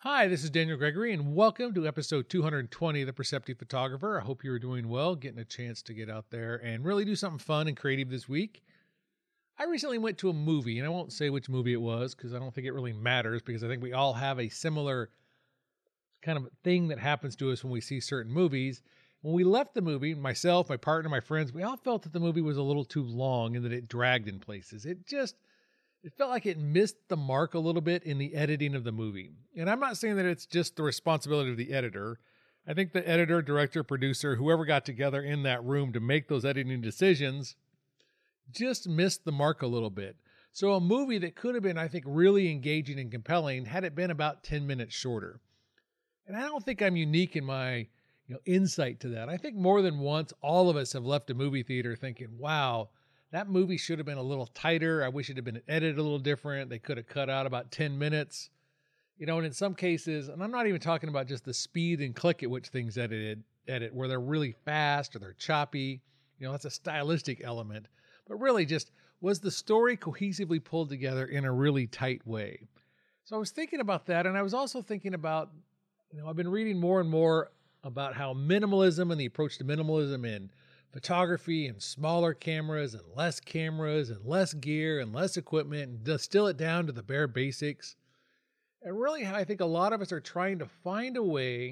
Hi, this is Daniel Gregory, and welcome to episode 220 of The Perceptive Photographer. I hope you are doing well, getting a chance to get out there and really do something fun and creative this week. I recently went to a movie, and I won't say which movie it was because I don't think it really matters because I think we all have a similar kind of thing that happens to us when we see certain movies. When we left the movie, myself, my partner, my friends, we all felt that the movie was a little too long and that it dragged in places. It felt like it missed the mark a little bit in the editing of the movie. And I'm not saying that it's just the responsibility of the editor. I think the editor, director, producer, whoever got together in that room to make those editing decisions just missed the mark a little bit. So a movie that could have been, I think, really engaging and compelling had it been about 10 minutes shorter. And I don't think I'm unique in my insight to that. I think more than once, all of us have left a movie theater thinking, wow, that movie should have been a little tighter. I wish it had been edited a little different. They could have cut out about 10 minutes. And in some cases, and I'm not even talking about just the speed and click at which things edit where they're really fast or they're choppy. That's a stylistic element. But really just, was the story cohesively pulled together in a really tight way? So I was thinking about that, and I was also thinking about, I've been reading more and more about how minimalism and the approach to minimalism in photography and smaller cameras and less gear and less equipment and distill it down to the bare basics. And really how I think a lot of us are trying to find a way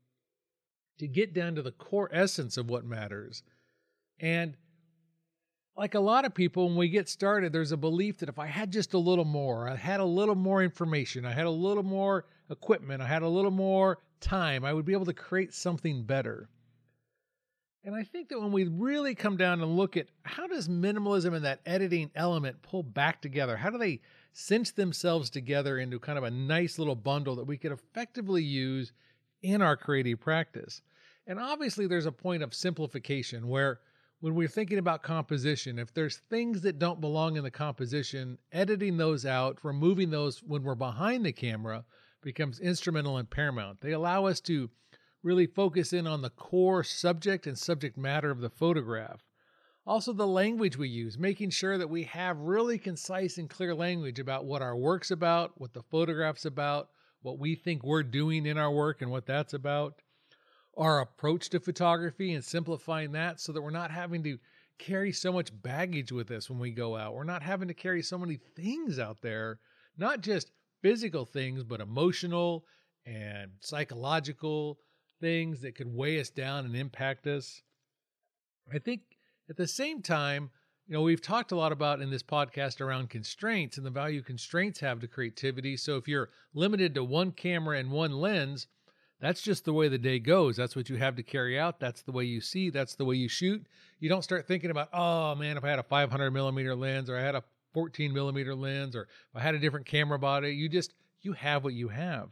to get down to the core essence of what matters. And like a lot of people, when we get started, there's a belief that if I had just a little more, I had a little more information, I had a little more equipment, I had a little more time, I would be able to create something better. And I think that when we really come down and look at how does minimalism and that editing element pull back together, how do they cinch themselves together into kind of a nice little bundle that we could effectively use in our creative practice? And obviously there's a point of simplification where when we're thinking about composition, if there's things that don't belong in the composition, editing those out, removing those when we're behind the camera becomes instrumental and paramount. They allow us to really focus in on the core subject and subject matter of the photograph. Also, the language we use, making sure that we have really concise and clear language about what our work's about, what the photograph's about, what we think we're doing in our work and what that's about. Our approach to photography and simplifying that so that we're not having to carry so much baggage with us when we go out. We're not having to carry so many things out there, not just physical things, but emotional and psychological things that could weigh us down and impact us. I think at the same time, we've talked a lot about in this podcast around constraints and the value constraints have to creativity. So if you're limited to one camera and one lens, that's just the way the day goes. That's what you have to carry out. That's the way you see. That's the way you shoot. You don't start thinking about, oh man, if I had a 500 millimeter lens or I had a 14 millimeter lens or if I had a different camera body, you have what you have.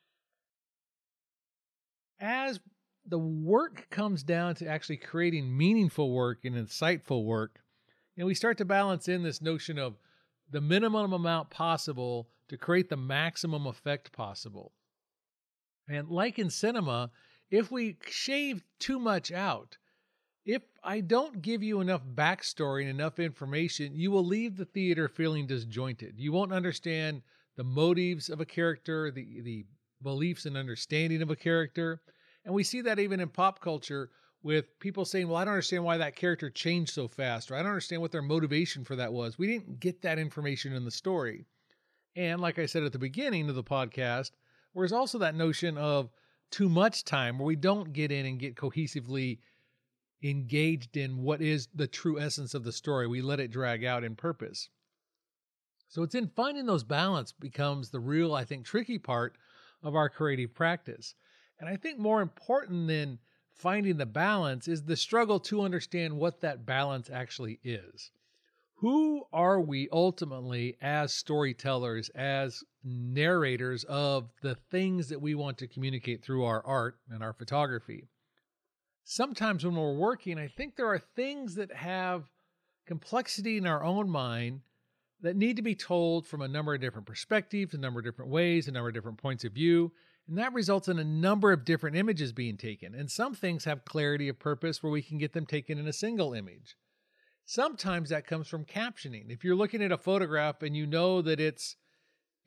As the work comes down to actually creating meaningful work and insightful work, we start to balance in this notion of the minimum amount possible to create the maximum effect possible. And like in cinema, if we shave too much out, if I don't give you enough backstory and enough information, you will leave the theater feeling disjointed. You won't understand the motives of a character, the beliefs and understanding of a character. And we see that even in pop culture with people saying, well, I don't understand why that character changed so fast, or I don't understand what their motivation for that was. We didn't get that information in the story. And like I said at the beginning of the podcast, there's also that notion of too much time where we don't get in and get cohesively engaged in what is the true essence of the story. We let it drag out in purpose. So it's in finding those balance becomes the real, I think, tricky part of our creative practice. And I think more important than finding the balance is the struggle to understand what that balance actually is. Who are we ultimately as storytellers, as narrators of the things that we want to communicate through our art and our photography? Sometimes when we're working, I think there are things that have complexity in our own mind that need to be told from a number of different perspectives, a number of different ways, a number of different points of view. And that results in a number of different images being taken. And some things have clarity of purpose where we can get them taken in a single image. Sometimes that comes from captioning. If you're looking at a photograph and you know that it's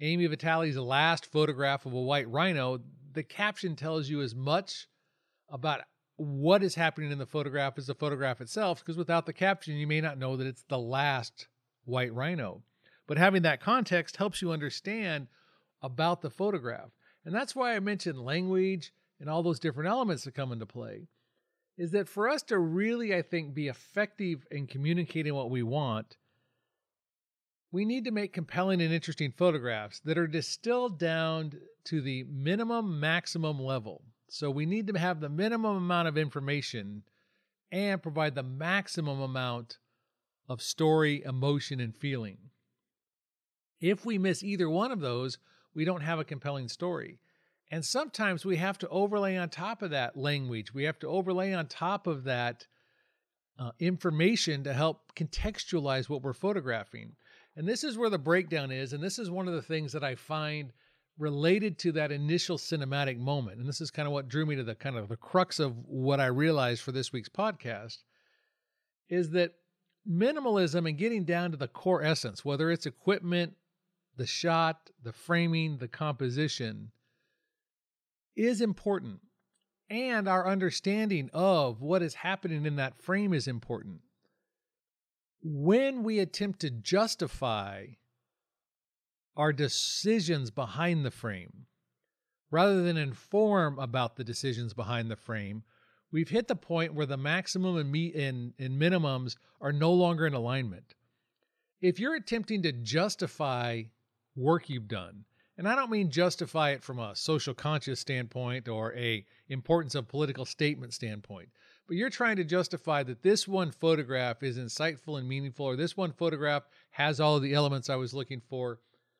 Amy Vitale's last photograph of a white rhino, the caption tells you as much about what is happening in the photograph as the photograph itself, because without the caption, you may not know that it's the last white rhino. But having that context helps you understand about the photograph. And that's why I mentioned language and all those different elements that come into play, is that for us to really, I think, be effective in communicating what we want, we need to make compelling and interesting photographs that are distilled down to the minimum maximum level. So we need to have the minimum amount of information and provide the maximum amount of story, emotion, and feeling. If we miss either one of those, we don't have a compelling story. And sometimes we have to overlay on top of that language. We have to overlay on top of that information to help contextualize what we're photographing. And this is where the breakdown is. And this is one of the things that I find related to that initial cinematic moment. And this is kind of what drew me to the kind of the crux of what I realized for this week's podcast, is that minimalism and getting down to the core essence, whether it's equipment, the shot, the framing, the composition, is important. And our understanding of what is happening in that frame is important. When we attempt to justify our decisions behind the frame, rather than inform about the decisions behind the frame, we've hit the point where the maximum and minimums are no longer in alignment. If you're attempting to justify work you've done, and I don't mean justify it from a social conscious standpoint or a importance of political statement standpoint, but you're trying to justify that this one photograph is insightful and meaningful, or this one photograph has all of the elements I was looking for.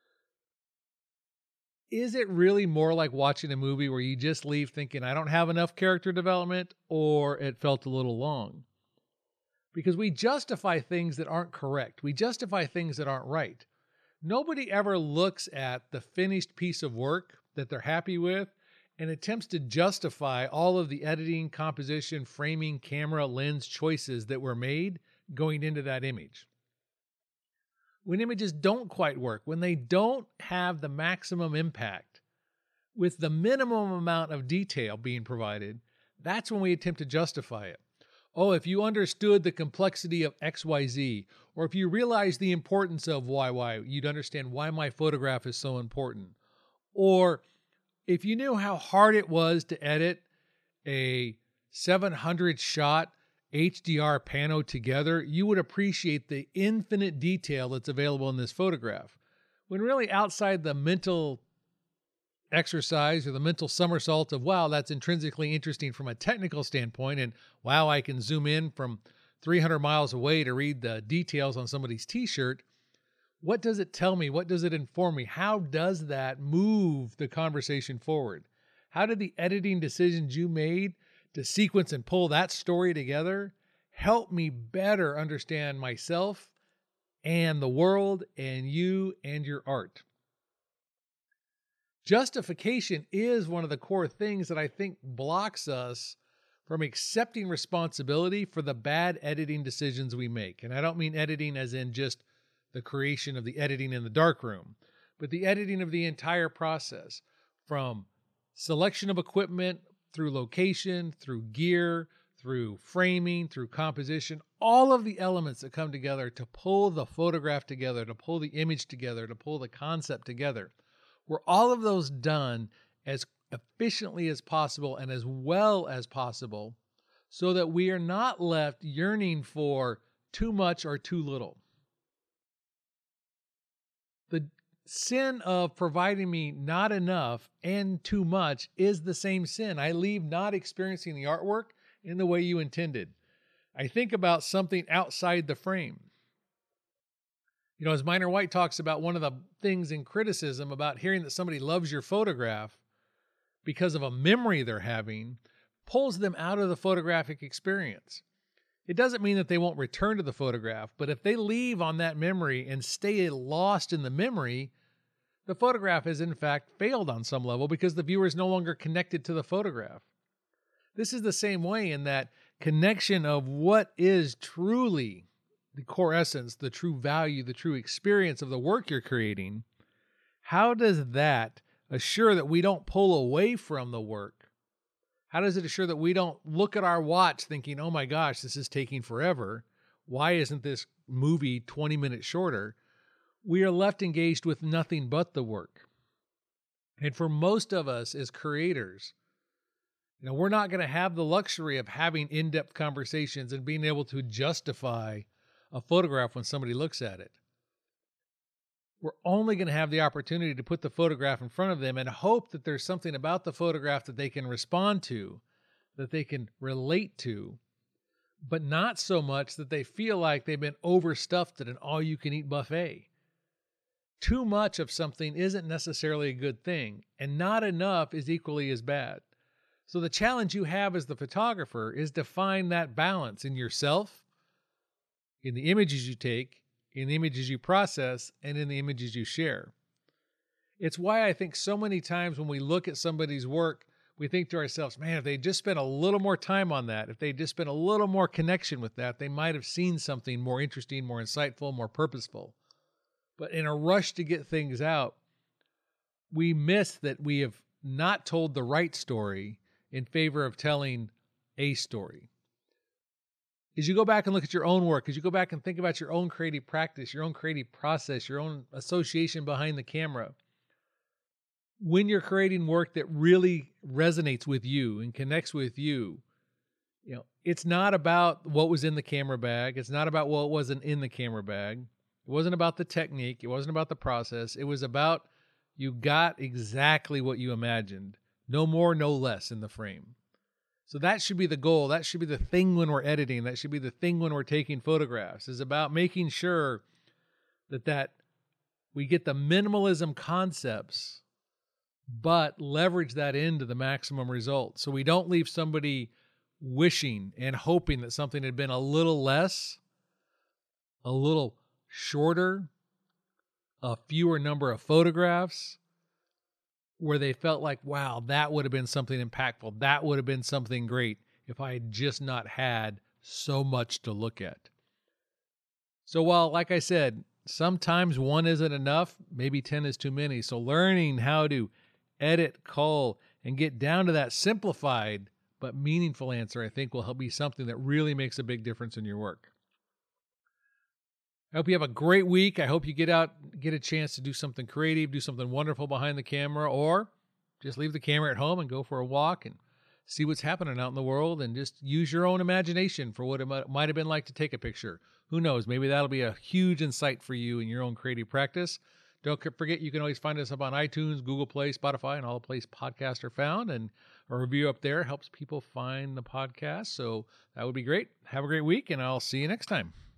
Is it really more like watching a movie where you just leave thinking, I don't have enough character development, or it felt a little long? Because we justify things that aren't correct. We justify things that aren't right. Nobody ever looks at the finished piece of work that they're happy with and attempts to justify all of the editing, composition, framing, camera, lens choices that were made going into that image. When images don't quite work, when they don't have the maximum impact with the minimum amount of detail being provided, that's when we attempt to justify it. Oh, if you understood the complexity of XYZ, or if you realize the importance of YY, you'd understand why my photograph is so important. Or if you knew how hard it was to edit a 700 shot HDR pano together, you would appreciate the infinite detail that's available in this photograph. When really outside the mental exercise or the mental somersault of, wow, that's intrinsically interesting from a technical standpoint, and wow, I can zoom in from 300 miles away to read the details on somebody's t-shirt, what does it tell me? What does it inform me? How does that move the conversation forward? How did the editing decisions you made to sequence and pull that story together help me better understand myself and the world and you and your art? Justification is one of the core things that I think blocks us from accepting responsibility for the bad editing decisions we make. And I don't mean editing as in just the creation of the editing in the darkroom, but the editing of the entire process, from selection of equipment, through location, through gear, through framing, through composition, all of the elements that come together to pull the photograph together, to pull the image together, to pull the concept together. Were all of those done as efficiently as possible and as well as possible, so that we are not left yearning for too much or too little. The sin of providing me not enough and too much is the same sin. I leave not experiencing the artwork in the way you intended. I think about something outside the frame. You know, as Minor White talks about, one of the things in criticism about hearing that somebody loves your photograph because of a memory they're having pulls them out of the photographic experience. It doesn't mean that they won't return to the photograph, but if they leave on that memory and stay lost in the memory, the photograph has in fact failed on some level because the viewer is no longer connected to the photograph. This is the same way in that connection of what is truly the core essence, the true value, the true experience of the work you're creating how does that assure that we don't pull away from the work? How does it assure that we don't look at our watch thinking, oh my gosh, this is taking forever? Why isn't this movie 20 minutes shorter? We are left engaged with nothing but the work. And for most of us as creators, we're not going to have the luxury of having in-depth conversations and being able to justify a photograph when somebody looks at it. We're only going to have the opportunity to put the photograph in front of them and hope that there's something about the photograph that they can respond to, that they can relate to, but not so much that they feel like they've been overstuffed at an all-you-can-eat buffet. Too much of something isn't necessarily a good thing, and not enough is equally as bad. So the challenge you have as the photographer is to find that balance in yourself, in the images you take, in the images you process, and in the images you share. It's why I think so many times when we look at somebody's work, we think to ourselves, man, if they just spent a little more time on that, if they just spent a little more connection with that, they might have seen something more interesting, more insightful, more purposeful. But in a rush to get things out, we miss that we have not told the right story in favor of telling a story. As you go back and look at your own work, as you go back and think about your own creative practice, your own creative process, your own association behind the camera, when you're creating work that really resonates with you and connects with you, it's not about what was in the camera bag. It's not about what wasn't in the camera bag. It wasn't about the technique. It wasn't about the process. It was about you got exactly what you imagined. No more, no less in the frame. So that should be the goal. That should be the thing when we're editing. That should be the thing when we're taking photographs, is about making sure that we get the minimalism concepts, but leverage that into the maximum result. So we don't leave somebody wishing and hoping that something had been a little less, a little shorter, a fewer number of photographs, where they felt like, wow, that would have been something impactful. That would have been something great if I had just not had so much to look at. So while, like I said, sometimes one isn't enough, maybe 10 is too many. So learning how to edit, cull, and get down to that simplified but meaningful answer, I think will help be something that really makes a big difference in your work. I hope you have a great week. I hope you get a chance to do something creative, do something wonderful behind the camera, or just leave the camera at home and go for a walk and see what's happening out in the world and just use your own imagination for what it might have been like to take a picture. Who knows? Maybe that'll be a huge insight for you in your own creative practice. Don't forget, you can always find us up on iTunes, Google Play, Spotify, and all the places podcasts are found. And a review up there helps people find the podcast. So that would be great. Have a great week, and I'll see you next time.